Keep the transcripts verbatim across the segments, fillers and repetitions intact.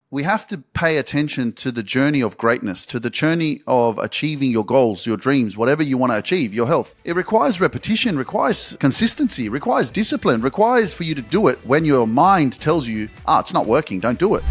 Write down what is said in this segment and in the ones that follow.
we have to pay attention to the journey of greatness, to the journey of achieving your goals, your dreams, whatever you want to achieve, your health. It requires repetition, requires consistency, requires discipline, requires for you to do it when your mind tells you, ah, it's not working, don't do it.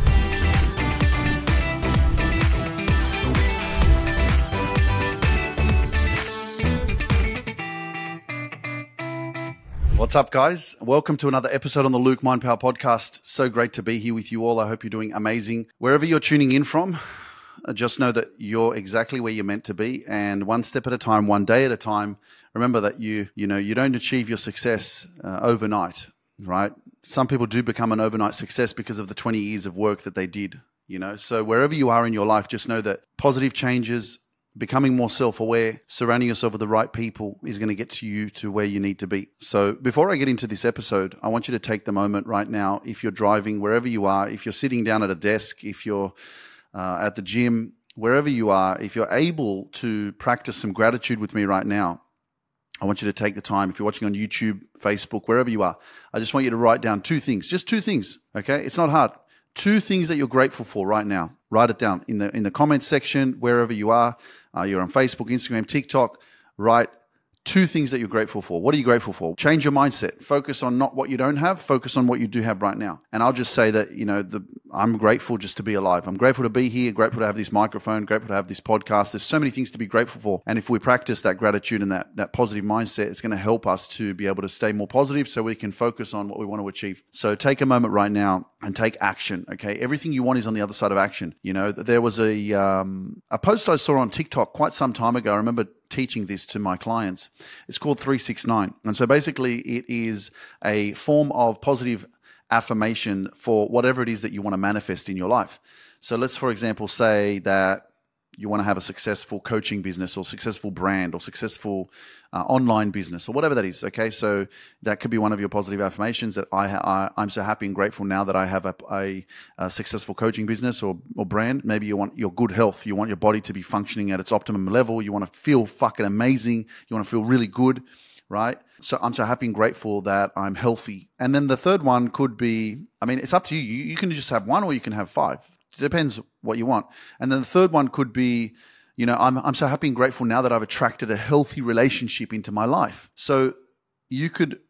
What's up, guys? Welcome to another episode on the Luke Mind Power Podcast. So great to be here with you all. I hope you're doing amazing. Wherever you're tuning in from, just know that you're exactly where you're meant to be, and one step at a time, one day at a time. Remember that you, you know, you don't achieve your success uh, overnight, right? Some people do become an overnight success because of the twenty years of work that they did, you know. So wherever you are in your life, just know that positive changes, becoming more self-aware, surrounding yourself with the right people is going to get to you to where you need to be. So before I get into this episode, I want you to take the moment right now. If you're driving, wherever you are, if you're sitting down at a desk, if you're uh, at the gym, wherever you are, if you're able to practice some gratitude with me right now, I want you to take the time. If you're watching on YouTube, Facebook, wherever you are, I just want you to write down two things, just two things, okay? It's not hard. Two things that you're grateful for right now. Write it down in the in the comments section, wherever you are. Uh, you're on Facebook, Instagram, TikTok. Write two things that you're grateful for. What are you grateful for? Change your mindset. Focus on not what you don't have. Focus on what you do have right now. And I'll just say that, you know, the, I'm grateful just to be alive. I'm grateful to be here. Grateful to have this microphone. Grateful to have this podcast. There's so many things to be grateful for. And if we practice that gratitude and that, that positive mindset, it's going to help us to be able to stay more positive so we can focus on what we want to achieve. So take a moment right now and take action, okay? Everything you want is on the other side of action. You know, there was a um, a post I saw on TikTok quite some time ago. I remember teaching this to my clients. It's called three six nine. And so basically it is a form of positive affirmation for whatever it is that you want to manifest in your life. So let's, for example, say that you want to have a successful coaching business or successful brand or successful uh, online business or whatever that is, okay? So that could be one of your positive affirmations, that I, I, I'm so happy and grateful now that I have a, a, a successful coaching business or, or brand. Maybe you want your good health. You want your body to be functioning at its optimum level. You want to feel fucking amazing. You want to feel really good, right? So I'm so happy and grateful that I'm healthy. And then the third one could be, I mean, it's up to you. You, you can just have one or you can have five. It depends what you want. And then the third one could be, you know, I'm I'm so happy and grateful now that I've attracted a healthy relationship into my life. So you could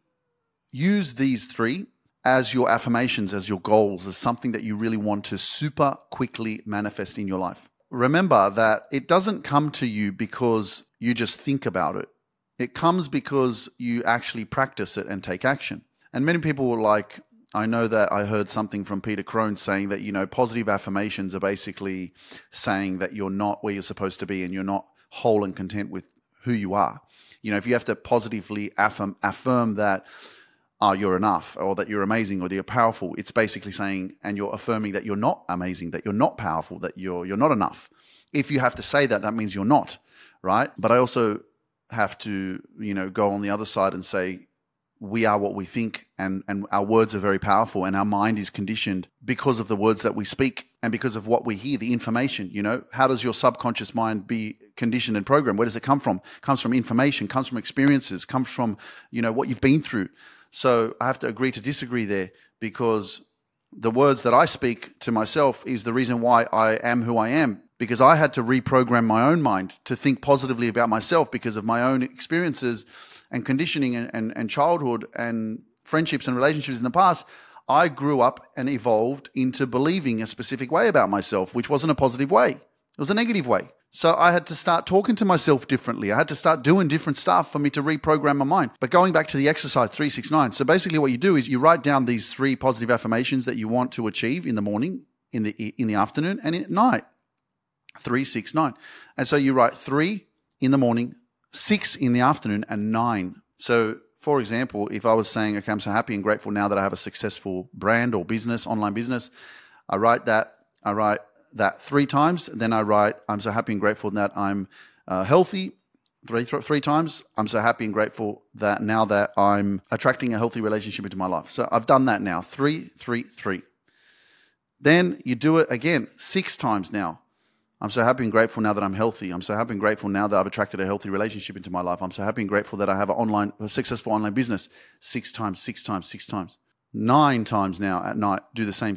use these three as your affirmations, as your goals, as something that you really want to super quickly manifest in your life. Remember that it doesn't come to you because you just think about it. It comes because you actually practice it and take action. And many people were like, I know that I heard something from Peter Crone saying that, you know, positive affirmations are basically saying that you're not where you're supposed to be and you're not whole and content with who you are. You know, if you have to positively affirm, affirm that oh, you're enough or that you're amazing or that you're powerful, it's basically saying, and you're affirming that you're not amazing, that you're not powerful, that you're you're not enough. If you have to say that, that means you're not, right? But I also have to, you know, go on the other side and say, we are what we think, and, and our words are very powerful, and our mind is conditioned because of the words that we speak and because of what we hear, the information. You know, how does your subconscious mind be conditioned and programmed? Where does it come from? It comes from information, comes from experiences, comes from, you know, what you've been through. So I have to agree to disagree there, because the words that I speak to myself is the reason why I am who I am, because I had to reprogram my own mind to think positively about myself because of my own experiences and conditioning and, and, and childhood and friendships and relationships in the past. I grew up and evolved into believing a specific way about myself, which wasn't a positive way. It was a negative way. So I had to start talking to myself differently. I had to start doing different stuff for me to reprogram my mind. But going back to the exercise three six nine, so basically what you do is you write down these three positive affirmations that you want to achieve in the morning, in the in the afternoon, and at night. three six nine. And so you write three in the morning, six in the afternoon, and nine. So, for example, if I was saying, okay, I'm so happy and grateful now that I have a successful brand or business, online business, I write that, I write that three times. Then I write, I'm so happy and grateful that I'm uh, healthy, three, th- three times. I'm so happy and grateful that now that I'm attracting a healthy relationship into my life. So I've done that now, three, three, three. Then you do it again, six times now. I'm so happy and grateful now that I'm healthy. I'm so happy and grateful now that I've attracted a healthy relationship into my life. I'm so happy and grateful that I have an online, a successful online business. Six times, six times, six times. Nine times now at night, do the same thing.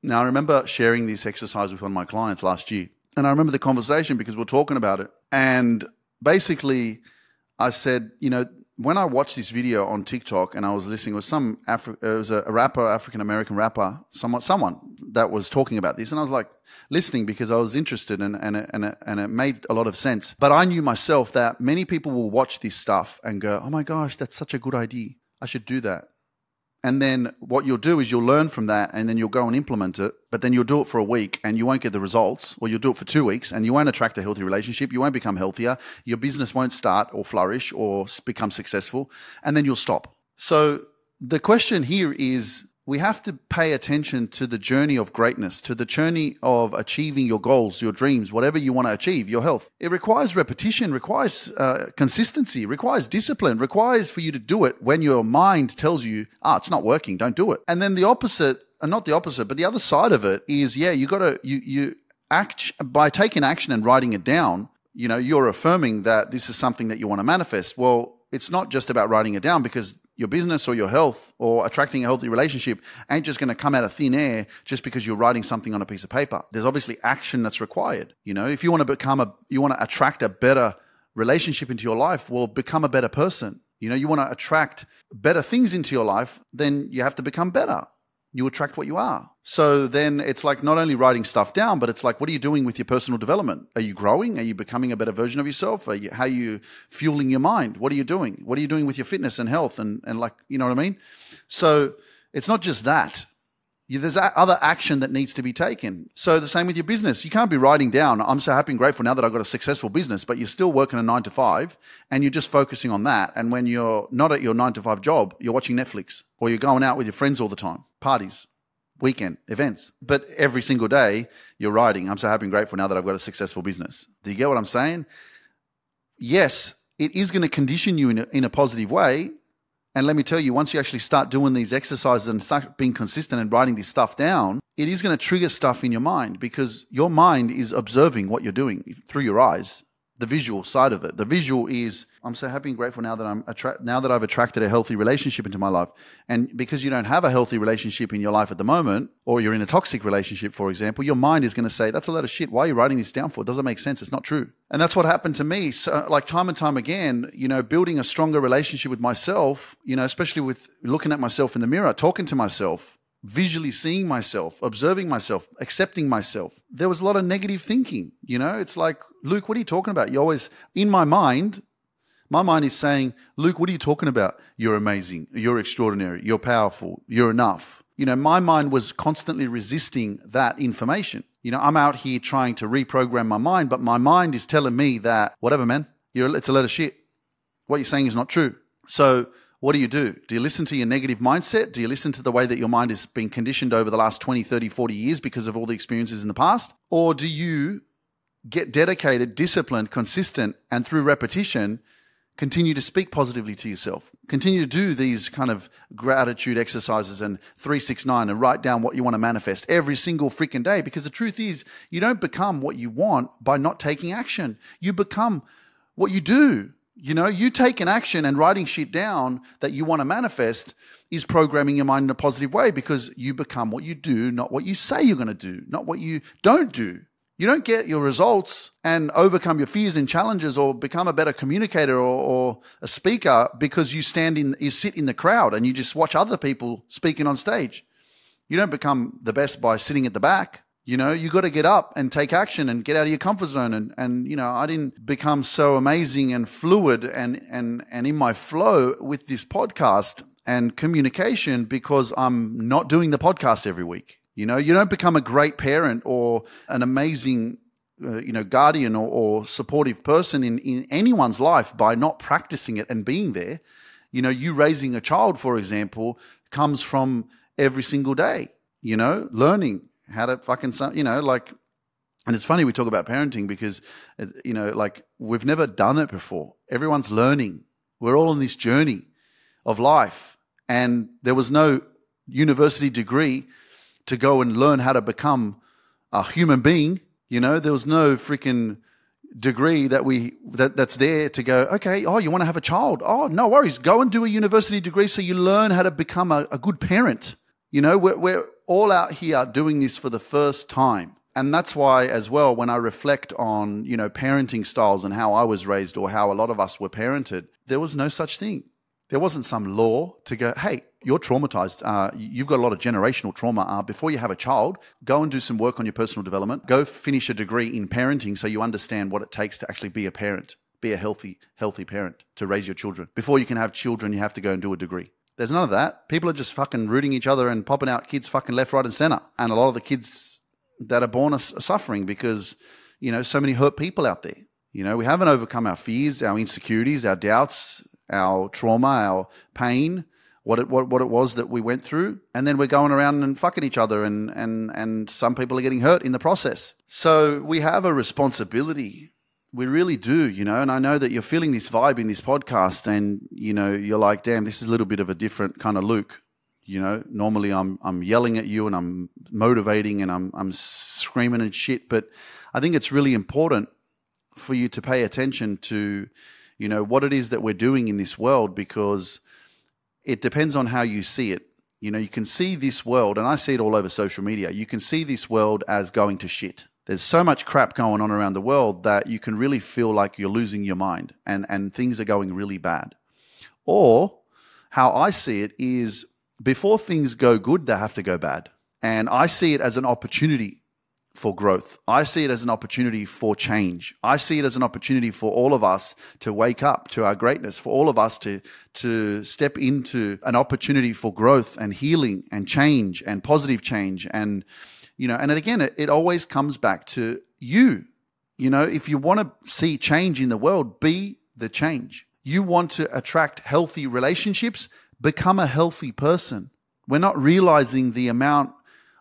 Now, I remember sharing this exercise with one of my clients last year. And I remember the conversation because we we're talking about it. And basically, I said, you know, when I watched this video on TikTok and I was listening, it was some Afri- it was a rapper, African-American rapper, someone, someone that was talking about this. And I was like listening because I was interested and, and, it, and, it, and it made a lot of sense. But I knew myself that many people will watch this stuff and go, oh my gosh, that's such a good idea. I should do that. And then what you'll do is you'll learn from that and then you'll go and implement it, but then you'll do it for a week and you won't get the results, or you'll do it for two weeks and you won't attract a healthy relationship. You won't become healthier. Your business won't start or flourish or become successful, and then you'll stop. So the question here is, we have to pay attention to the journey of greatness, to the journey of achieving your goals, your dreams, whatever you want to achieve, your health. It requires repetition, requires uh, consistency, requires discipline, requires for you to do it when your mind tells you, ah, it's not working, don't do it. And then the opposite, and not the opposite, but the other side of it is, yeah, you got to, you, you act by taking action and writing it down. You know, you're affirming that this is something that you want to manifest. Well, it's not just about writing it down, because your business or your health or attracting a healthy relationship ain't just going to come out of thin air just because you're writing something on a piece of paper. There's obviously action that's required. You know, if you want to become a, you want to attract a better relationship into your life, well, become a better person. You know, you want to attract better things into your life, then you have to become better. You attract what you are. So then it's like not only writing stuff down, but it's like, what are you doing with your personal development? Are you growing? Are you becoming a better version of yourself? Are you, how are you fueling your mind? What are you doing? What are you doing with your fitness and health? And, and like, you know what I mean? So it's not just that. You, there's a, other action that needs to be taken. So the same with your business. You can't be writing down, I'm so happy and grateful now that I've got a successful business, but you're still working a nine to five and you're just focusing on that. And when you're not at your nine to five job, you're watching Netflix, or you're going out with your friends all the time, parties, weekend events. But every single day you're writing, I'm so happy and grateful now that I've got a successful business. Do you get what I'm saying? Yes, it is going to condition you in a, in a positive way. And let me tell you, once you actually start doing these exercises and start being consistent and writing this stuff down, it is going to trigger stuff in your mind, because your mind is observing what you're doing through your eyes. The visual side of it. The visual is, I'm so happy and grateful now that I'm attra- now that I've attracted a healthy relationship into my life. And because you don't have a healthy relationship in your life at the moment, or you're in a toxic relationship, for example, your mind is going to say, that's a lot of shit. Why are you writing this down for? It doesn't make sense. It's not true. And that's what happened to me. So, like time and time again, you know, building a stronger relationship with myself, you know, especially with looking at myself in the mirror, talking to myself, visually seeing myself, observing myself, accepting myself. There was a lot of negative thinking. You know, it's like, Luke, what are you talking about? You always, in my mind, my mind is saying, Luke, what are you talking about? You're amazing. You're extraordinary. You're powerful. You're enough. You know, my mind was constantly resisting that information. You know, I'm out here trying to reprogram my mind, but my mind is telling me that, whatever, man, you're, it's a load of shit. What you're saying is not true. So what do you do? Do you listen to your negative mindset? Do you listen to the way that your mind has been conditioned over the last twenty, thirty, forty years because of all the experiences in the past? Or do you get dedicated, disciplined, consistent, and through repetition, continue to speak positively to yourself? Continue to do these kind of gratitude exercises and three six nine and write down what you want to manifest every single freaking day. Because the truth is, you don't become what you want by not taking action. You become what you do. You know, you taking action and writing shit down that you want to manifest is programming your mind in a positive way, because you become what you do, not what you say you're going to do, not what you don't do. You don't get your results and overcome your fears and challenges or become a better communicator or, or a speaker because you stand in, you sit in the crowd and you just watch other people speaking on stage. You don't become the best by sitting at the back. You know, you got to get up and take action and get out of your comfort zone. And, and you know, I didn't become so amazing and fluid and, and, and in my flow with this podcast and communication because I'm not doing the podcast every week. You know, you don't become a great parent or an amazing, uh, you know, guardian or, or supportive person in, in anyone's life by not practicing it and being there. You know, you raising a child, for example, comes from every single day, you know, learning how to fucking, you know, like, and it's funny we talk about parenting because, you know, like we've never done it before. Everyone's learning. We're all on this journey of life. And there was no university degree to go and learn how to become a human being. You know, there was no freaking degree that we that that's there to go, okay, oh, you want to have a child? Oh, no worries. Go and do a university degree so you learn how to become a, a good parent. You know, we're, we're all out here doing this for the first time. And that's why as well, when I reflect on, you know, parenting styles and how I was raised or how a lot of us were parented, there was no such thing. There wasn't some law to go, hey, you're traumatized. Uh, you've got a lot of generational trauma. Uh, before you have a child, go and do some work on your personal development. Go finish a degree in parenting so you understand what it takes to actually be a parent, be a healthy, healthy parent, to raise your children. Before you can have children, you have to go and do a degree. There's none of that. People are just fucking rooting each other and popping out kids fucking left, right, and center. And a lot of the kids that are born are suffering because, you know, so many hurt people out there. You know, we haven't overcome our fears, our insecurities, our doubts, our trauma, our pain, what it what, what it was that we went through. And then we're going around and fucking each other and, and, and some people are getting hurt in the process. So we have a responsibility. We really do, you know, and I know that you're feeling this vibe in this podcast and, you know, you're like, damn, this is a little bit of a different kind of Luke. You know, normally I'm I'm yelling at you and I'm motivating and I'm I'm screaming and shit, but I think it's really important for you to pay attention to, you know, what it is that we're doing in this world, because it depends on how you see it. You know, you can see this world, and I see it all over social media, you can see this world as going to shit. There's so much crap going on around the world that you can really feel like you're losing your mind and, and things are going really bad. Or how I see it is, before things go good, they have to go bad. And I see it as an opportunity for growth. I see it as an opportunity for change. I see it as an opportunity for all of us to wake up to our greatness, for all of us to, to step into an opportunity for growth and healing and change and positive change. And, you know, and again, it, it always comes back to you. You know, if you want to see change in the world, be the change. You want to attract healthy relationships, become a healthy person. We're not realizing the amount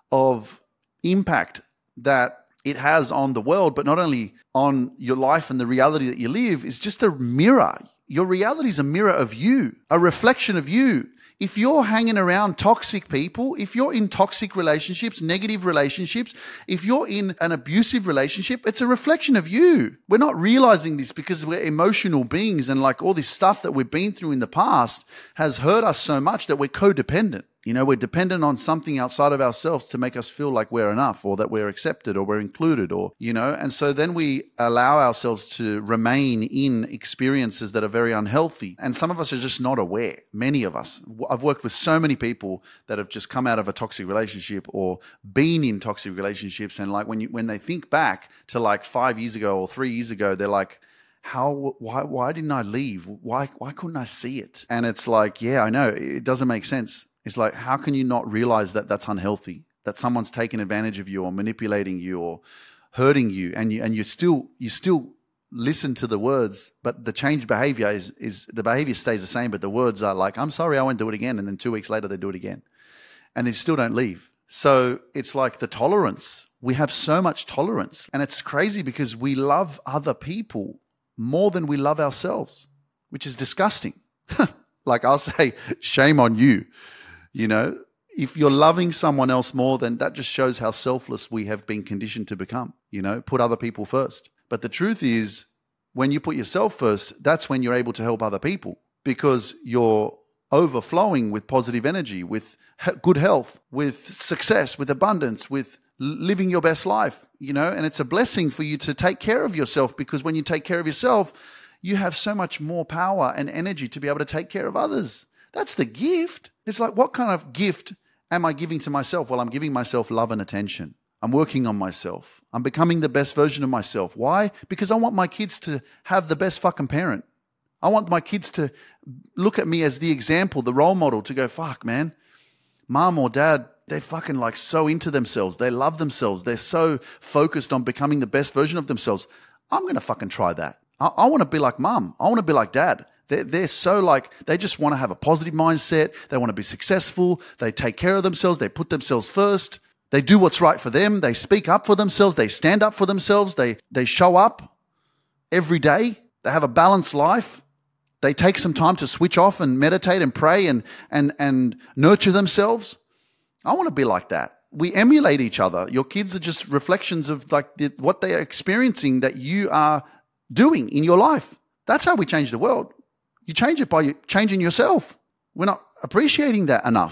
of impact that it has on the world, but not only on your life and the reality that you live. Is just a mirror. Your reality is a mirror of you, a reflection of you. If you're hanging around toxic people, if you're in toxic relationships, negative relationships, if you're in an abusive relationship, it's a reflection of you. We're not realizing this because we're emotional beings, and like all this stuff that we've been through in the past has hurt us so much that we're codependent. You know, we're dependent on something outside of ourselves to make us feel like we're enough or that we're accepted or we're included, or, you know, and so then we allow ourselves to remain in experiences that are very unhealthy. And some of us are just not aware. Many of us. I've worked with so many people that have just come out of a toxic relationship or been in toxic relationships. And like when you, when they think back to like five years ago or three years ago, they're like, how, why, why didn't I leave? Why, why couldn't I see it? And it's like, yeah, I know it doesn't make sense. It's like, how can you not realize that that's unhealthy, that someone's taking advantage of you or manipulating you or hurting you, and you and you still you still listen to the words, but the changed behavior is is the behavior stays the same, but the words are like, I'm sorry, I won't do it again, and then two weeks later they do it again, and they still don't leave. So it's like the tolerance. We have so much tolerance, and it's crazy because we love other people more than we love ourselves, which is disgusting. Like I'll say, shame on you. You know, if you're loving someone else more, then that just shows how selfless we have been conditioned to become, you know, put other people first. But the truth is, when you put yourself first, that's when you're able to help other people, because you're overflowing with positive energy, with he- good health, with success, with abundance, with living your best life, you know, and it's a blessing for you to take care of yourself, because when you take care of yourself, you have so much more power and energy to be able to take care of others. That's the gift. It's like, what kind of gift am I giving to myself? Well, I'm giving myself love and attention. I'm working on myself. I'm becoming the best version of myself. Why? Because I want my kids to have the best fucking parent. I want my kids to look at me as the example, the role model, to go, fuck, man, mom or dad, they're fucking like so into themselves. They love themselves. They're so focused on becoming the best version of themselves. I'm going to fucking try that. I, I want to be like mom. I want to be like dad. They're, they're so like, they just want to have a positive mindset. They want to be successful. They take care of themselves. They put themselves first. They do what's right for them. They speak up for themselves. They stand up for themselves. They, they show up every day. They have a balanced life. They take some time to switch off and meditate and pray and, and, and nurture themselves. I want to be like that. We emulate each other. Your kids are just reflections of like the, what they are experiencing that you are doing in your life. That's how we change the world. You change it by changing yourself. We're not appreciating that enough.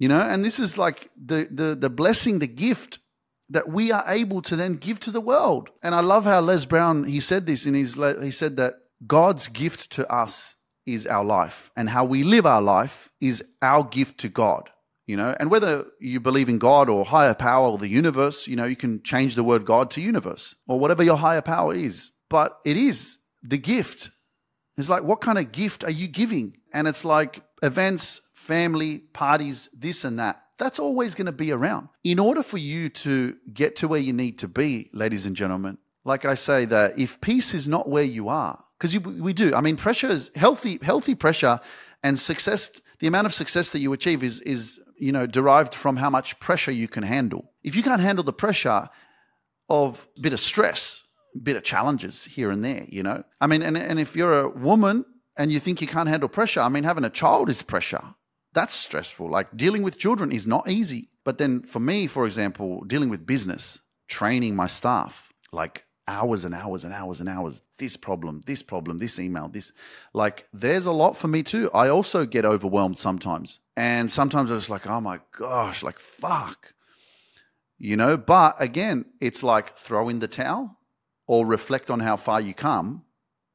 you know, and this is like the the the blessing, the gift that we are able to then give to the world. And I love how Les Brown, he said this in his, he said that God's gift to us is our life, and how we live our life is our gift to God, you know, and whether you believe in God or higher power or the universe, you know, you can change the word God to universe or whatever your higher power is, but it is the gift. It's like, what kind of gift are you giving? And it's like events, family, parties, this and that. That's always going to be around. In order for you to get to where you need to be, ladies and gentlemen, like I say, that if peace is not where you are, because we do, I mean, pressure is healthy, healthy pressure, and success, the amount of success that you achieve is, is, you know, derived from how much pressure you can handle. If you can't handle the pressure of a bit of stress, a bit of challenges here and there, you know, I mean, and, and if you're a woman and you think you can't handle pressure, I mean, having a child is pressure. That's stressful. Like dealing with children is not easy. But then for me, for example, dealing with business, training my staff, like hours and hours and hours and hours, this problem, this problem, this email, this, like there's a lot for me too. I also get overwhelmed sometimes. And sometimes I was like, oh my gosh, like fuck, you know, but again, it's like throw in the towel or reflect on how far you come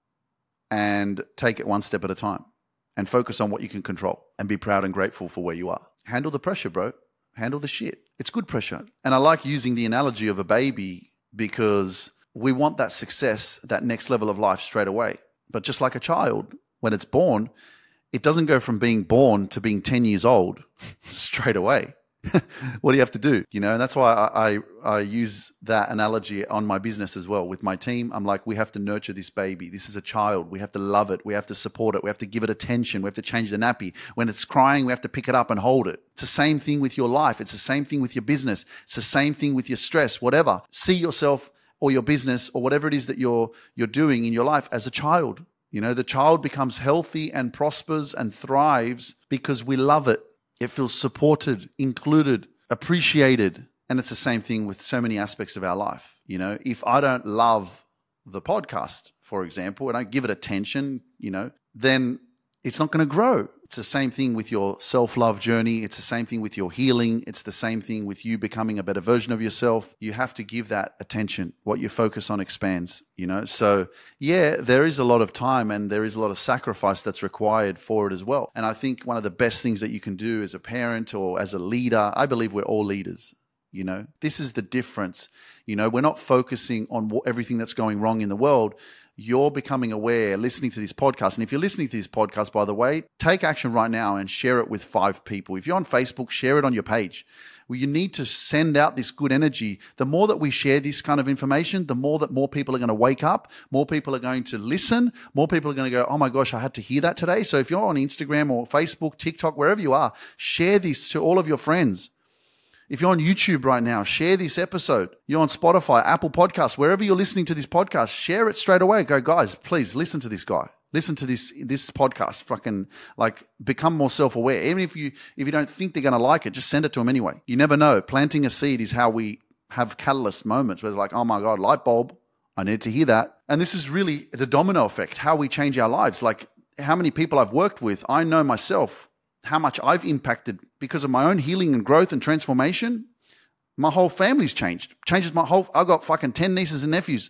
and take it one step at a time. And focus on what you can control and be proud and grateful for where you are. Handle the pressure, bro. Handle the shit. It's good pressure. And I like using the analogy of a baby because we want that success, that next level of life straight away. But just like a child, when it's born, it doesn't go from being born to being ten years old straight away. What do you have to do? You know, and that's why I, I I use that analogy on my business as well. With my team, I'm like, we have to nurture this baby. This is a child. We have to love it. We have to support it. We have to give it attention. We have to change the nappy. When it's crying, we have to pick it up and hold it. It's the same thing with your life. It's the same thing with your business. It's the same thing with your stress, whatever. See yourself or your business or whatever it is that you're you're doing in your life as a child. You know, the child becomes healthy and prospers and thrives because we love it. It feels supported, included, appreciated. And it's the same thing with so many aspects of our life. You know, if I don't love the podcast, for example, and I give it attention, you know, then it's not going to grow. It's the same thing with your self-love journey. It's the same thing with your healing. It's the same thing with you becoming a better version of yourself. You have to give that attention. What you focus on expands, you know? So yeah, there is a lot of time and there is a lot of sacrifice that's required for it as well. And I think one of the best things that you can do as a parent or as a leader, I believe we're all leaders. You know, this is the difference. You know, we're not focusing on everything that's going wrong in the world. You're becoming aware, listening to this podcast. And if you're listening to this podcast, by the way, take action right now and share it with five people. If you're on Facebook, share it on your page. Well, you need to send out this good energy. The more that we share this kind of information, the more that more people are going to wake up, more people are going to listen, more people are going to go, oh my gosh, I had to hear that today. So if you're on Instagram or Facebook, TikTok, wherever you are, share this to all of your friends. If you're on YouTube right now, share this episode. You're on Spotify, Apple Podcasts, wherever you're listening to this podcast, share it straight away. Go, guys, please listen to this guy. Listen to this this podcast. Fucking like become more self-aware. Even if you if you don't think they're going to like it, just send it to them anyway. You never know. Planting a seed is how we have catalyst moments where it's like, oh my God, light bulb. I need to hear that. And this is really the domino effect, how we change our lives. Like how many people I've worked with, I know myself, how much I've impacted because of my own healing and growth and transformation. My whole family's changed. Changes my whole, I've got fucking ten nieces and nephews.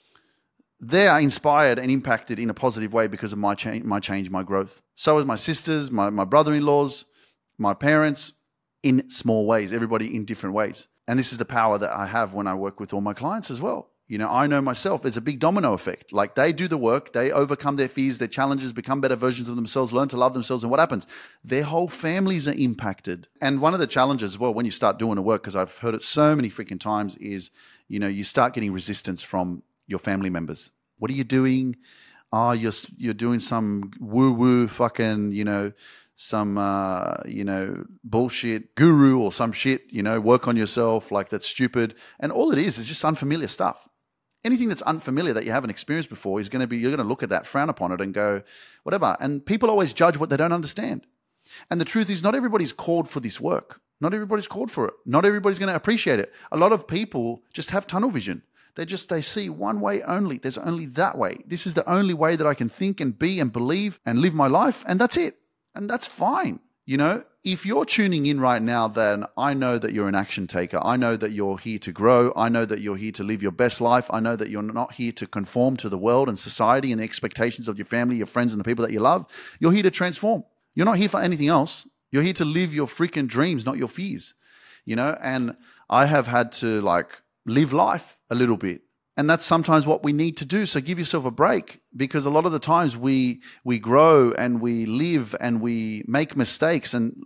They are inspired and impacted in a positive way because of my change, my change, my growth. So is my sisters, my, my brother-in-laws, my parents, in small ways, everybody in different ways. And this is the power that I have when I work with all my clients as well. You know, I know myself, there's a big domino effect. Like they do the work, they overcome their fears, their challenges, become better versions of themselves, learn to love themselves. And what happens? Their whole families are impacted. And one of the challenges as well, when you start doing the work, because I've heard it so many freaking times, is, you know, you start getting resistance from your family members. What are you doing? Oh, you're, you're doing some woo-woo fucking, you know, some, uh, you know, bullshit guru or some shit, you know, work on yourself, like that's stupid. And all it is is just unfamiliar stuff. Anything that's unfamiliar that you haven't experienced before is going to be, you're going to look at that, frown upon it and go, whatever. And people always judge what they don't understand. And the truth is not everybody's called for this work. Not everybody's called for it. Not everybody's going to appreciate it. A lot of people just have tunnel vision. They just, they see one way only. There's only that way. This is the only way that I can think and be and believe and live my life. And that's it. And that's fine. You know, if you're tuning in right now, then I know that you're an action taker. I know that you're here to grow. I know that you're here to live your best life. I know that you're not here to conform to the world and society and the expectations of your family, your friends, and the people that you love. You're here to transform. You're not here for anything else. You're here to live your freaking dreams, not your fears. You know, and I have had to like live life a little bit. And that's sometimes what we need to do. So give yourself a break, because a lot of the times we we grow and we live and we make mistakes. And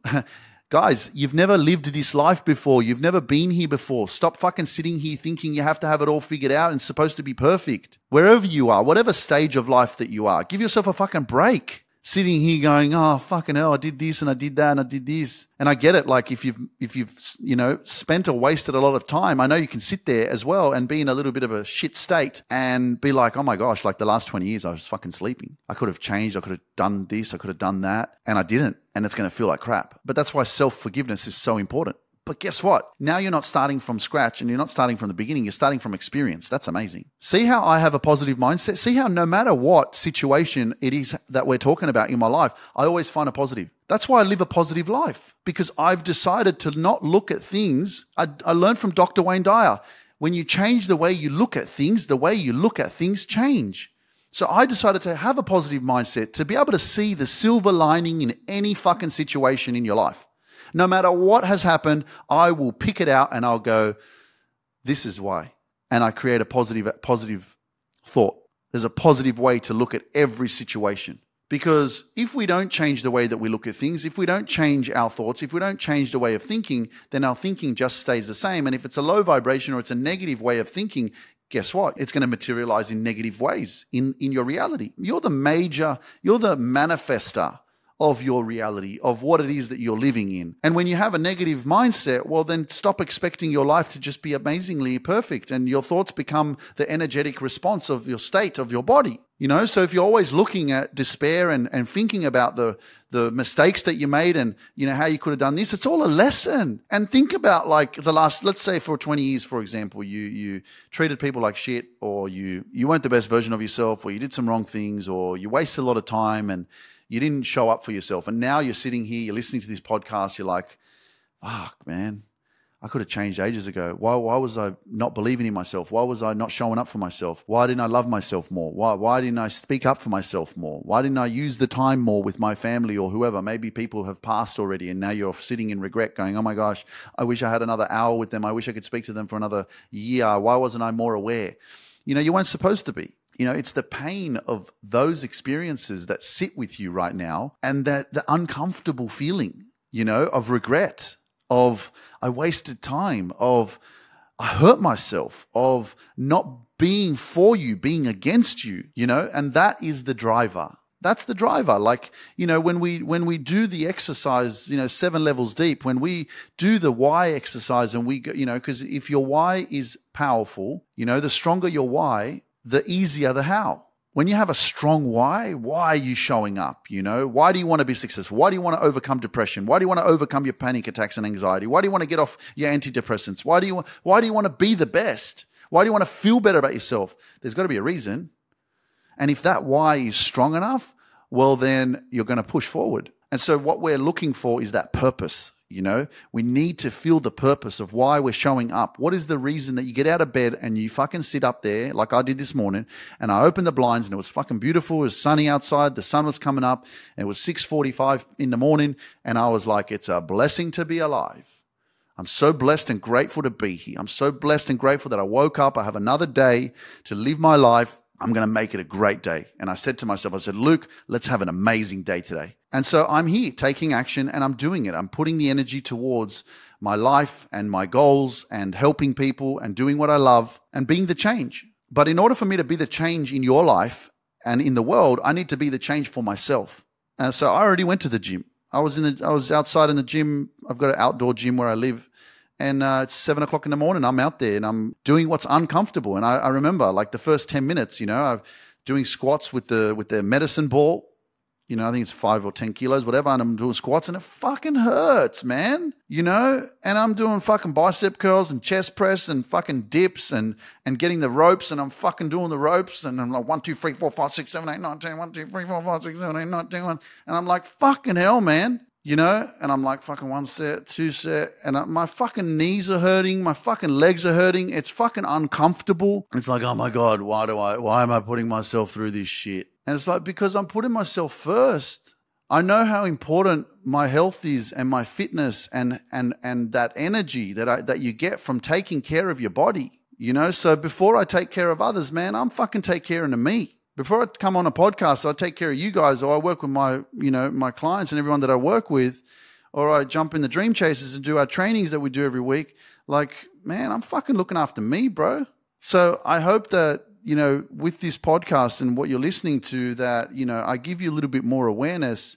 guys, you've never lived this life before. You've never been here before. Stop fucking sitting here thinking you have to have it all figured out and it's supposed to be perfect. Wherever you are, whatever stage of life that you are, give yourself a fucking break. Sitting here going, oh, fucking hell, I did this and I did that and I did this. And I get it. Like if you've, if you've, you know, spent or wasted a lot of time, I know you can sit there as well and be in a little bit of a shit state and be like, oh my gosh, like the last twenty years I was fucking sleeping. I could have changed. I could have done this. I could have done that. And I didn't. And it's going to feel like crap. But that's why self-forgiveness is so important. But guess what? Now you're not starting from scratch and you're not starting from the beginning. You're starting from experience. That's amazing. See how I have a positive mindset? See how no matter what situation it is that we're talking about in my life, I always find a positive. That's why I live a positive life, because I've decided to not look at things. I, I learned from Doctor Wayne Dyer. When you change the way you look at things, the way you look at things change. So I decided to have a positive mindset, to be able to see the silver lining in any fucking situation in your life. No matter what has happened, I will pick it out and I'll go, this is why. And I create a positive, positive thought. There's a positive way to look at every situation. Because if we don't change the way that we look at things, if we don't change our thoughts, if we don't change the way of thinking, then our thinking just stays the same. And if it's a low vibration or it's a negative way of thinking, guess what? It's going to materialize in negative ways in, in your reality. You're the major, you're the manifester of your reality, of what it is that you're living in. And when you have a negative mindset, well, then stop expecting your life to just be amazingly perfect, and your thoughts become the energetic response of your state, of your body. You know, so if you're always looking at despair and, and thinking about the, the mistakes that you made and, you know, how you could have done this, it's all a lesson. And think about like the last, let's say for twenty years, for example, you you treated people like shit, or you you weren't the best version of yourself, or you did some wrong things, or you wasted a lot of time and you didn't show up for yourself. And now you're sitting here, you're listening to this podcast, you're like, fuck, man, I could have changed ages ago. Why why was I not believing in myself? Why was I not showing up for myself? Why didn't I love myself more? Why why didn't I speak up for myself more? Why didn't I use the time more with my family or whoever? Maybe people have passed already and now you're sitting in regret going, oh my gosh, I wish I had another hour with them. I wish I could speak to them for another year. Why wasn't I more aware? You know, you weren't supposed to be. You know, it's the pain of those experiences that sit with you right now, and that the uncomfortable feeling, you know, of regret, of I wasted time, of I hurt myself, of not being for you, being against you, you know, and that is the driver. That's the driver. Like, you know, when we when we do the exercise, you know, seven levels deep, when we do the why exercise and we go, you know, because if your why is powerful, you know, the stronger your why, the easier the how. When you have a strong why, why are you showing up? You know, why do you want to be successful? Why do you want to overcome depression? Why do you want to overcome your panic attacks and anxiety? Why do you want to get off your antidepressants? Why do you want, why do you want to be the best? Why do you want to feel better about yourself? There's got to be a reason. And if that why is strong enough, well, then you're going to push forward. And so what we're looking for is that purpose. You know, we need to feel the purpose of why we're showing up. What is the reason that you get out of bed and you fucking sit up there like I did this morning, and I opened the blinds and it was fucking beautiful. It was sunny outside. The sun was coming up. And it was six forty-five in the morning. And I was like, it's a blessing to be alive. I'm so blessed and grateful to be here. I'm so blessed and grateful that I woke up. I have another day to live my life. I'm going to make it a great day. And I said to myself, I said, Luke, let's have an amazing day today. And so I'm here taking action and I'm doing it. I'm putting the energy towards my life and my goals and helping people and doing what I love and being the change. But in order for me to be the change in your life and in the world, I need to be the change for myself. And so I already went to the gym. I was in the, I was outside in the gym. I've got an outdoor gym where I live. And uh, it's seven o'clock in the morning. I'm out there and I'm doing what's uncomfortable. And I, I remember like the first ten minutes, you know, I'm doing squats with the with the medicine ball. You know, I think it's five or ten kilos, whatever. And I'm doing squats and it fucking hurts, man. You know, and I'm doing fucking bicep curls and chest press and fucking dips and and getting the ropes, and I'm fucking doing the ropes. And I'm like one, two, three, four, five, six, seven, eight, nine, ten, one, two, three, four, five, six, seven, eight, nine, ten, one. And I'm like, fucking hell, man. you know, and I'm like, fucking one set, two set, and I, my fucking knees are hurting, my fucking legs are hurting. It's fucking uncomfortable. It's like, oh my God, why do I, why am I putting myself through this shit? And it's like, because I'm putting myself first. I know how important my health is and my fitness and and and that energy that I that you get from taking care of your body. You know, so before I take care of others, man, I'm fucking take care of me. Before I come on a podcast, I take care of you guys, or I work with my, you know, my clients and everyone that I work with, or I jump in the Dream Chasers and do our trainings that we do every week. Like, man, I'm fucking looking after me, bro. So I hope that, you know, with this podcast and what you're listening to, that, you know, I give you a little bit more awareness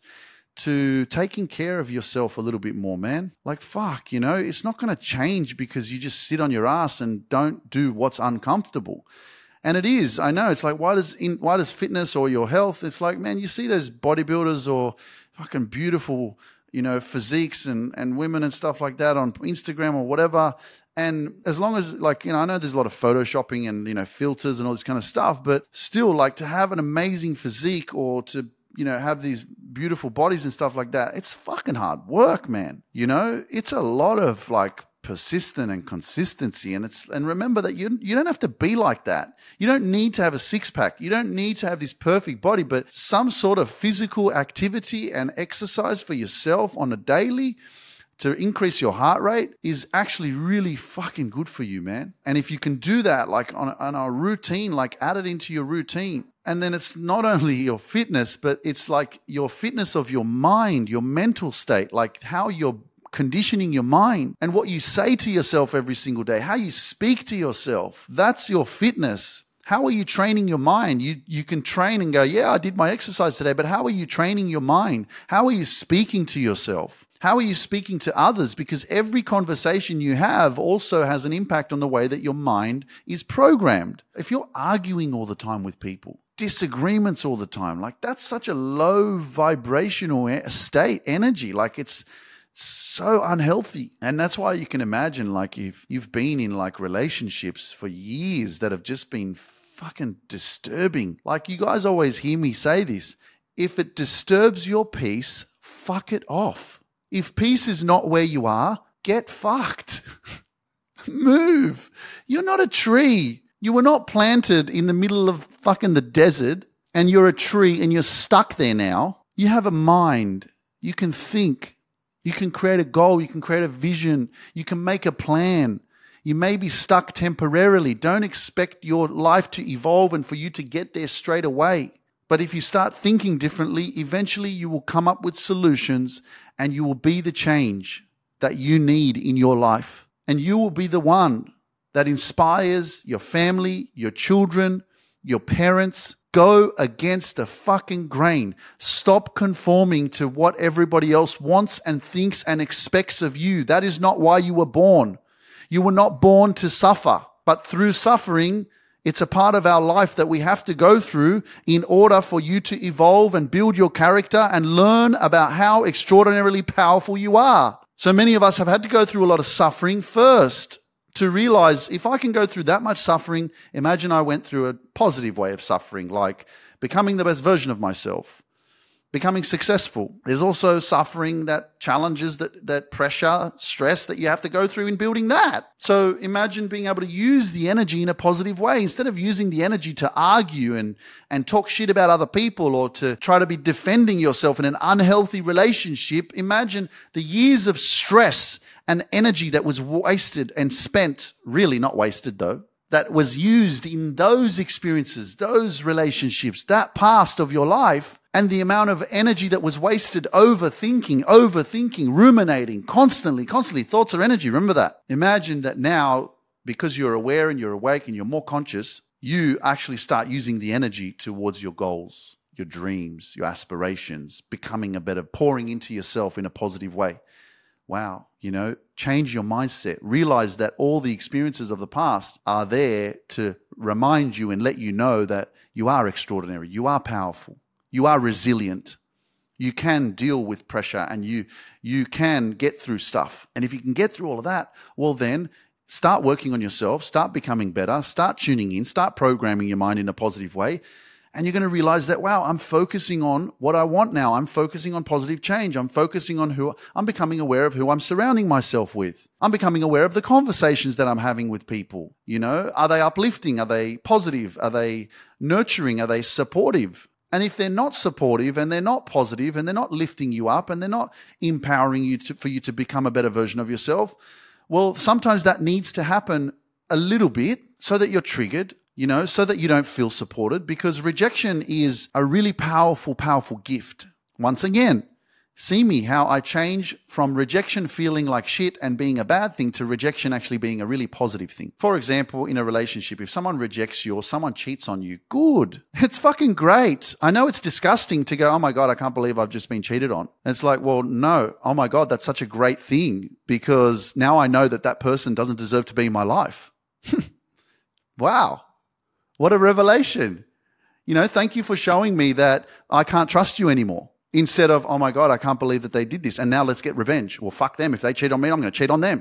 to taking care of yourself a little bit more, man. Like, fuck, you know, it's not going to change because you just sit on your ass and don't do what's uncomfortable. And it is, I know, it's like, why does in, why does fitness or your health, it's like, man, you see those bodybuilders or fucking beautiful, you know, physiques and, and women and stuff like that on Instagram or whatever. And as long as, like, you know, I know there's a lot of photoshopping and, you know, filters and all this kind of stuff, but still, like, to have an amazing physique or to, you know, have these beautiful bodies and stuff like that, it's fucking hard work, man. You know, it's a lot of like persistent and consistency. And it's, and remember that you, you don't have to be like that. You don't need to have a six pack. You don't need to have this perfect body, but some sort of physical activity and exercise for yourself on a daily to increase your heart rate is actually really fucking good for you, man. And if you can do that, like on a, on a routine, like add it into your routine. And then it's not only your fitness, but it's like your fitness of your mind, your mental state, like how you're conditioning your mind and what you say to yourself every single day, how you speak to yourself. That's your fitness. How are you training your mind? You you can train and go, yeah, I did my exercise today, but how are you training your mind? How are you speaking to yourself? How are you speaking to others? Because every conversation you have also has an impact on the way that your mind is programmed. If you're arguing all the time with people, disagreements all the time, like that's such a low vibrational state, energy, like it's so unhealthy. And that's why you can imagine, like, if you've been in like relationships for years that have just been fucking disturbing. Like, you guys always hear me say this, if it disturbs your peace, fuck it off. If peace is not where you are, get fucked. Move. You're not a tree. You were not planted in the middle of fucking the desert and you're a tree and you're stuck there now. You have a mind. You can think. You can create a goal. You can create a vision. You can make a plan. You may be stuck temporarily. Don't expect your life to evolve and for you to get there straight away. But if you start thinking differently, eventually you will come up with solutions and you will be the change that you need in your life. And you will be the one that inspires your family, your children, your parents. Go against the fucking grain. Stop conforming to what everybody else wants and thinks and expects of you. That is not why you were born. You were not born to suffer, but through suffering, it's a part of our life that we have to go through in order for you to evolve and build your character and learn about how extraordinarily powerful you are. So many of us have had to go through a lot of suffering first to realize, if I can go through that much suffering, imagine I went through a positive way of suffering, like becoming the best version of myself, becoming successful. There's also suffering, that challenges, that, that pressure, stress that you have to go through in building that. So imagine being able to use the energy in a positive way instead of using the energy to argue and, and talk shit about other people or to try to be defending yourself in an unhealthy relationship. Imagine the years of stress and energy that was wasted and spent, really not wasted though, that was used in those experiences, those relationships, that past of your life, and the amount of energy that was wasted overthinking, overthinking, ruminating, constantly, constantly. Thoughts are energy. Remember that. Imagine that now, because you're aware and you're awake and you're more conscious, you actually start using the energy towards your goals, your dreams, your aspirations, becoming a better, pouring into yourself in a positive way. Wow, you know, change your mindset. Realize that all the experiences of the past are there to remind you and let you know that you are extraordinary, you are powerful, you are resilient, you can deal with pressure and you you can get through stuff. And if you can get through all of that, well then start working on yourself, start becoming better, start tuning in, start programming your mind in a positive way, And you're going to realize that, wow, I'm focusing on what I want now. I'm focusing on positive change. I'm focusing on who I'm becoming aware of who I'm surrounding myself with. I'm becoming aware of the conversations that I'm having with people. You know, are they uplifting? Are they positive? Are they nurturing? Are they supportive? And if they're not supportive and they're not positive and they're not lifting you up and they're not empowering you to, for you to become a better version of yourself, well, sometimes that needs to happen a little bit so that you're triggered, you know, so that you don't feel supported, because rejection is a really powerful, powerful gift. Once again, see me, how I change from rejection feeling like shit and being a bad thing to rejection actually being a really positive thing. For example, in a relationship, if someone rejects you or someone cheats on you, good. It's fucking great. I know it's disgusting to go, oh my God, I can't believe I've just been cheated on. And it's like, well, no, oh my God, that's such a great thing, because now I know that that person doesn't deserve to be in my life. Wow. What a revelation. You know, thank you for showing me that I can't trust you anymore. Instead of, oh my God, I can't believe that they did this, and now let's get revenge. Well, fuck them. If they cheat on me, I'm going to cheat on them.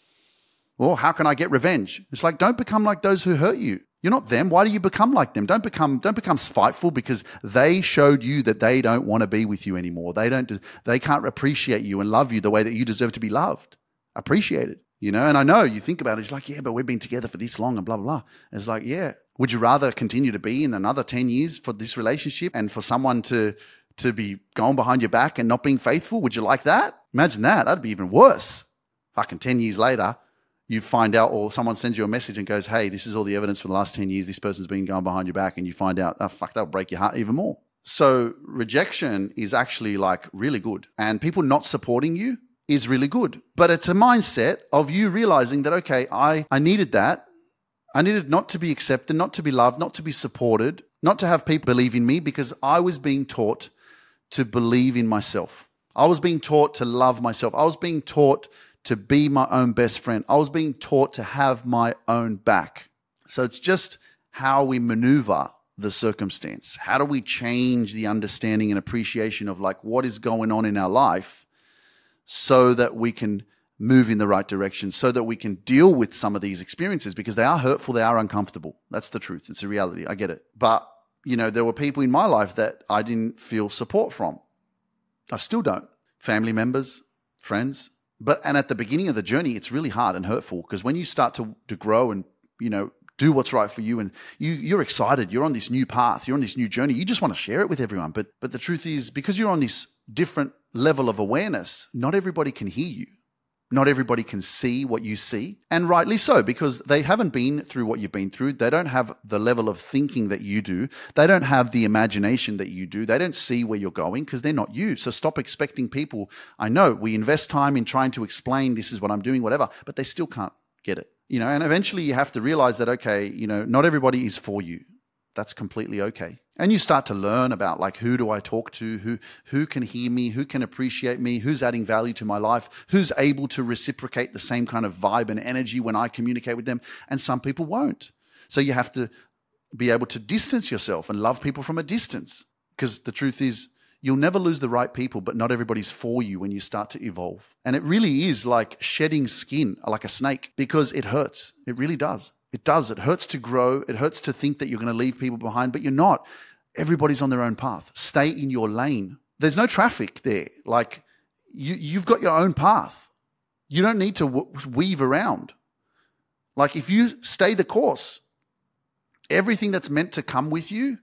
Well, how can I get revenge? It's like, don't become like those who hurt you. You're not them. Why do you become like them? Don't become don't become spiteful because they showed you that they don't want to be with you anymore. They don't. They can't appreciate you and love you the way that you deserve to be loved, appreciated. You know, and I know you think about it. It's like, yeah, but we've been together for this long and blah, blah, blah. And it's like, yeah. Would you rather continue to be in another ten years for this relationship and for someone to to be going behind your back and not being faithful? Would you like that? Imagine that. That'd be even worse. Fucking ten years later, you find out, or someone sends you a message and goes, hey, this is all the evidence for the last ten years. This person's been going behind your back, and you find out, oh, fuck, that'll break your heart even more. So rejection is actually like really good. And people not supporting you is really good. But it's a mindset of you realizing that, okay, I, I needed that. I needed not to be accepted, not to be loved, not to be supported, not to have people believe in me, because I was being taught to believe in myself. I was being taught to love myself. I was being taught to be my own best friend. I was being taught to have my own back. So it's just how we maneuver the circumstance. How do we change the understanding and appreciation of like what is going on in our life so that we can move in the right direction, so that we can deal with some of these experiences, because they are hurtful, they are uncomfortable. That's the truth. It's a reality. I get it. But, you know, there were people in my life that I didn't feel support from. I still don't. Family members, friends. But, and at the beginning of the journey, it's really hard and hurtful, because when you start to, to grow and, you know, do what's right for you, and you, you're excited, you're on this new path, you're on this new journey, you just want to share it with everyone. But, but the truth is, because you're on this different level of awareness, not everybody can hear you. Not everybody can see what you see, and rightly so, because they haven't been through what you've been through. They don't have the level of thinking that you do. They don't have the imagination that you do. They don't see where you're going because they're not you. So stop expecting people. I know we invest time in trying to explain this is what I'm doing, whatever, but they still can't get it. You know, and eventually you have to realize that, okay, you know, not everybody is for you. That's completely okay. And you start to learn about like, who do I talk to? Who who can hear me? Who can appreciate me? Who's adding value to my life? Who's able to reciprocate the same kind of vibe and energy when I communicate with them? And some people won't. So you have to be able to distance yourself and love people from a distance. Because the truth is, you'll never lose the right people, but not everybody's for you when you start to evolve. And it really is like shedding skin, like a snake, because it hurts. It really does. It does. It hurts to grow. It hurts to think that you're going to leave people behind, but you're not. Everybody's on their own path. Stay in your lane. There's no traffic there. Like you, you've got your own path. You don't need to w- weave around. Like if you stay the course, everything that's meant to come with you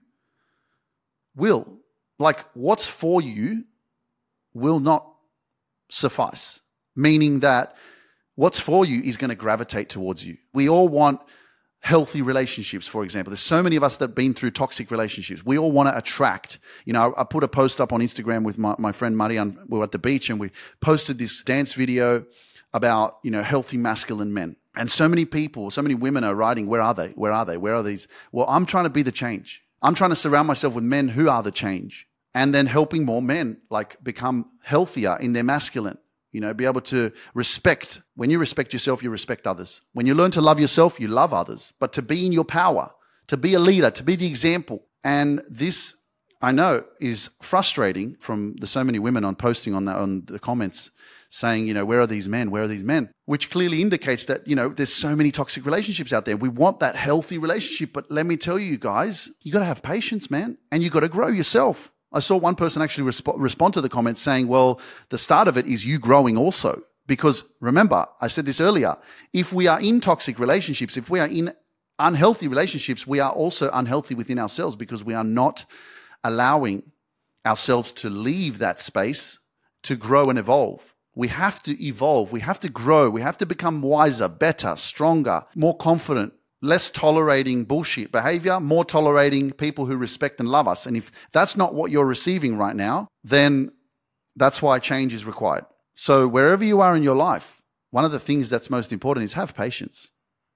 will. Like what's for you will not suffice. Meaning that what's for you is going to gravitate towards you. We all want healthy relationships, for example. There's so many of us that have been through toxic relationships. We all want to attract. You know, I, I put a post up on Instagram with my, my friend Marian. We were at the beach and we posted this dance video about, you know, healthy masculine men. And so many people, so many women are writing, where are they? Where are they? Where are these? Well, I'm trying to be the change. I'm trying to surround myself with men who are the change, and then helping more men like become healthier in their masculine. You know, be able to respect. When you respect yourself, you respect others. When you learn to love yourself, you love others. But to be in your power, to be a leader, to be the example. And this I know is frustrating from the so many women on posting on that on the comments saying, you know, where are these men? Where are these men? Which clearly indicates that, you know, there's so many toxic relationships out there. We want that healthy relationship, but let me tell you guys, you got to have patience, man, and you got to grow yourself. I saw one person actually resp- respond to the comments saying, well, the start of it is you growing also. Because remember, I said this earlier, if we are in toxic relationships, if we are in unhealthy relationships, we are also unhealthy within ourselves because we are not allowing ourselves to leave that space to grow and evolve. We have to evolve. We have to grow. We have to become wiser, better, stronger, more confident, less tolerating bullshit behavior, more tolerating people who respect and love us. And if that's not what you're receiving right now, then that's why change is required. So wherever you are in your life, one of the things that's most important is have patience.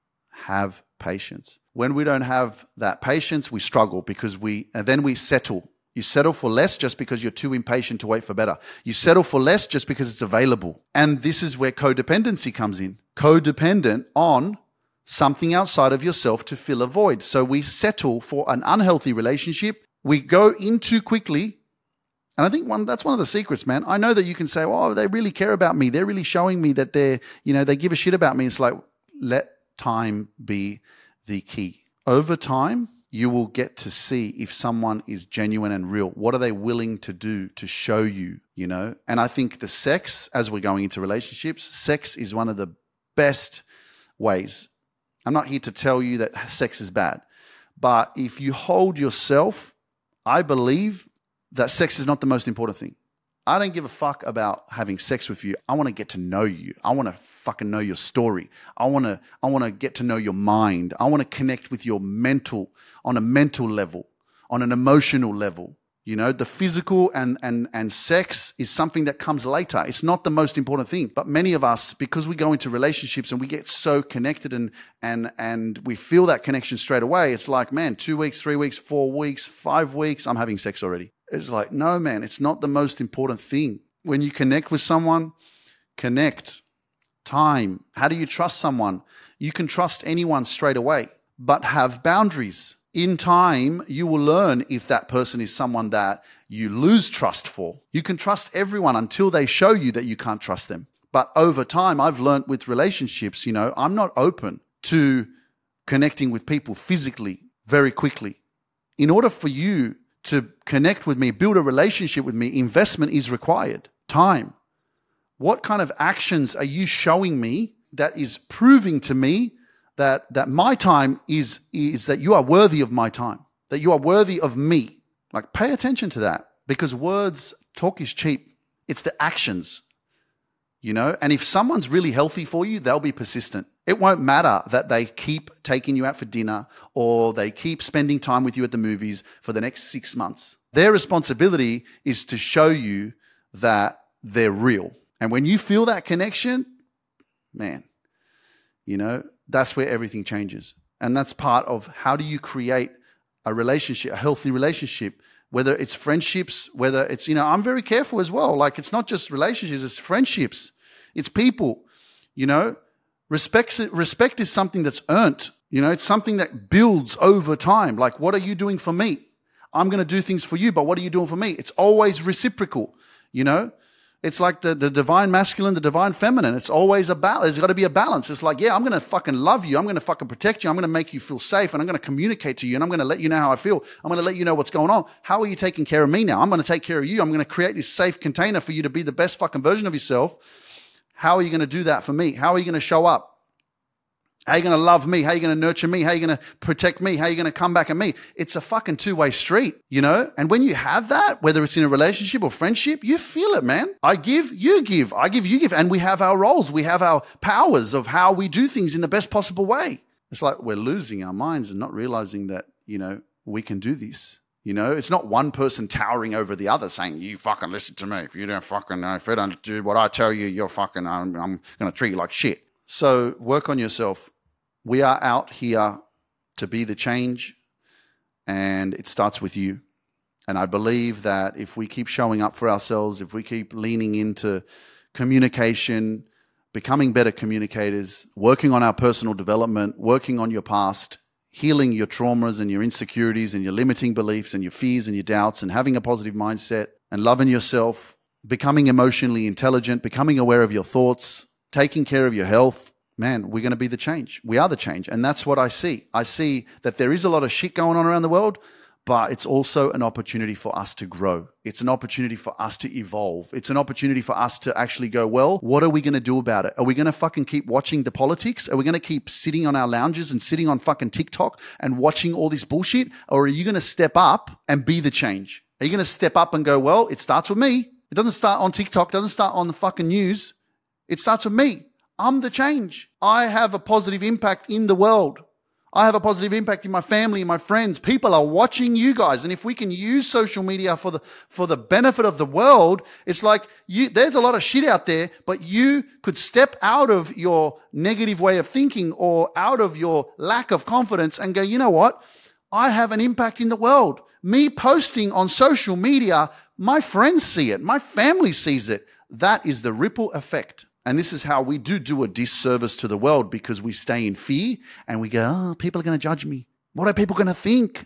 Have patience. When we don't have that patience, we struggle because we, and then we settle. You settle for less just because you're too impatient to wait for better. You settle for less just because it's available. And this is where codependency comes in. Codependent on something outside of yourself to fill a void. So we settle for an unhealthy relationship. We go in too quickly. And I think one that's one of the secrets, man. I know that you can say, oh, they really care about me. They're really showing me that they're, you know, they give a shit about me. It's like, let time be the key. Over time, you will get to see if someone is genuine and real. What are they willing to do to show you, you know? And I think the sex, as we're going into relationships, sex is one of the best ways. I'm not here to tell you that sex is bad, but if you hold yourself, I believe that sex is not the most important thing. I don't give a fuck about having sex with you. I want to get to know you. I want to fucking know your story. I want to I want to get to know your mind. I want to connect with your mental, on a mental level, on an emotional level. You know, the physical and and and sex is something that comes later. It's not the most important thing. But many of us, because we go into relationships and we get so connected and and and we feel that connection straight away, it's like, man, two weeks, three weeks, four weeks, five weeks, I'm having sex already. It's like, no, man, it's not the most important thing. When you connect with someone, connect. Time. How do you trust someone? You can trust anyone straight away, but have boundaries. In time, you will learn if that person is someone that you lose trust for. You can trust everyone until they show you that you can't trust them. But over time, I've learned with relationships, you know, I'm not open to connecting with people physically very quickly. In order for you to connect with me, build a relationship with me, investment is required. Time. What kind of actions are you showing me that is proving to me that that my time is, is that you are worthy of my time, that you are worthy of me? Like, pay attention to that, because words, talk is cheap. It's the actions, you know? And if someone's really healthy for you, they'll be persistent. It won't matter that they keep taking you out for dinner or they keep spending time with you at the movies for the next six months. Their responsibility is to show you that they're real. And when you feel that connection, man, you know, that's where everything changes. And that's part of how do you create a relationship, a healthy relationship, whether it's friendships, whether it's, you know, I'm very careful as well. Like, it's not just relationships, it's friendships, it's people, you know. Respect, respect is something that's earned. You know, it's something that builds over time. Like, what are you doing for me? I'm going to do things for you, but what are you doing for me? It's always reciprocal, you know. It's like the, the divine masculine, the divine feminine. It's always a balance. There's got to be a balance. It's like, yeah, I'm going to fucking love you. I'm going to fucking protect you. I'm going to make you feel safe, and I'm going to communicate to you, and I'm going to let you know how I feel. I'm going to let you know what's going on. How are you taking care of me now? I'm going to take care of you. I'm going to create this safe container for you to be the best fucking version of yourself. How are you going to do that for me? How are you going to show up? How are you going to love me? How are you going to nurture me? How are you going to protect me? How are you going to come back at me? It's a fucking two-way street, you know? And when you have that, whether it's in a relationship or friendship, you feel it, man. I give, you give. I give, you give. And we have our roles. We have our powers of how we do things in the best possible way. It's like we're losing our minds and not realizing that, you know, we can do this. You know, it's not one person towering over the other saying, you fucking listen to me. If you don't fucking, if you don't do what I tell you, you're fucking, I'm, I'm going to treat you like shit. So work on yourself. We are out here to be the change, and it starts with you. And I believe that if we keep showing up for ourselves, if we keep leaning into communication, becoming better communicators, working on our personal development, working on your past, healing your traumas and your insecurities and your limiting beliefs and your fears and your doubts and having a positive mindset and loving yourself, becoming emotionally intelligent, becoming aware of your thoughts, taking care of your health, man, we're going to be the change. We are the change. And that's what I see. I see that there is a lot of shit going on around the world, but it's also an opportunity for us to grow. It's an opportunity for us to evolve. It's an opportunity for us to actually go, well, what are we going to do about it? Are we going to fucking keep watching the politics? Are we going to keep sitting on our lounges and sitting on fucking TikTok and watching all this bullshit? Or are you going to step up and be the change? Are you going to step up and go, well, it starts with me. It doesn't start on TikTok. It doesn't start on the fucking news. It starts with me. I'm the change. I have a positive impact in the world. I have a positive impact in my family and my friends. People are watching you guys. And if we can use social media for the for the benefit of the world, it's like you there's a lot of shit out there, but you could step out of your negative way of thinking or out of your lack of confidence and go, you know what? I have an impact in the world. Me posting on social media, my friends see it. My family sees it. That is the ripple effect. And this is how we do do a disservice to the world, because we stay in fear and we go, oh, people are going to judge me. What are people going to think?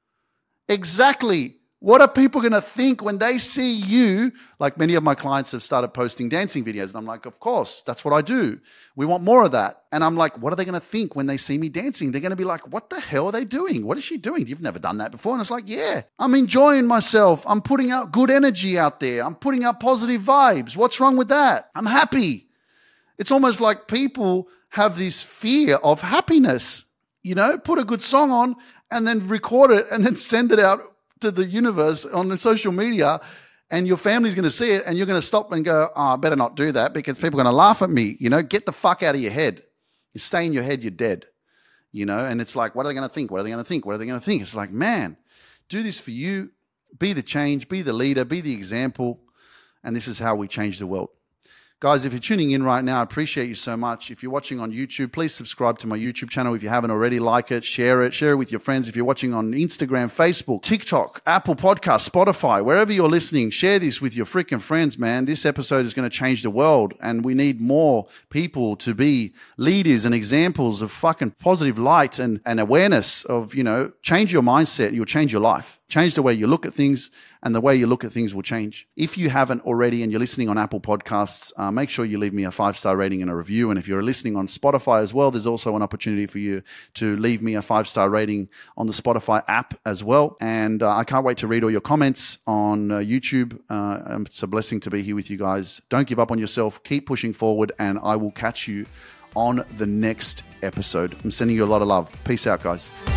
Exactly. What are people going to think when they see you? Like, many of my clients have started posting dancing videos. And I'm like, of course, that's what I do. We want more of that. And I'm like, what are they going to think when they see me dancing? They're going to be like, what the hell are they doing? What is she doing? You've never done that before. And it's like, yeah, I'm enjoying myself. I'm putting out good energy out there. I'm putting out positive vibes. What's wrong with that? I'm happy. It's almost like people have this fear of happiness. You know, put a good song on and then record it and then send it out to the universe on the social media, and your family's going to see it, and you're going to stop and go, oh, I better not do that because people are going to laugh at me. You know, get the fuck out of your head. You stay in your head, you're dead. You know, and it's like, what are they going to think? What are they going to think? What are they going to think? It's like, man, do this for you. Be the change, be the leader, be the example. And this is how we change the world. Guys, if you're tuning in right now, I appreciate you so much. If you're watching on YouTube, please subscribe to my YouTube channel. If you haven't already, like it, share it, share it with your friends. If you're watching on Instagram, Facebook, TikTok, Apple Podcasts, Spotify, wherever you're listening, share this with your freaking friends, man. This episode is going to change the world, and we need more people to be leaders and examples of fucking positive light and, and awareness of, you know, change your mindset. You'll change your life. Change the way you look at things, and the way you look at things will change. If you haven't already and you're listening on Apple Podcasts, uh, make sure you leave me a five-star rating and a review. And if you're listening on Spotify as well, there's also an opportunity for you to leave me a five-star rating on the Spotify app as well. And uh, I can't wait to read all your comments on uh, YouTube. Uh, it's a blessing to be here with you guys. Don't give up on yourself. Keep pushing forward, and I will catch you on the next episode. I'm sending you a lot of love. Peace out, guys.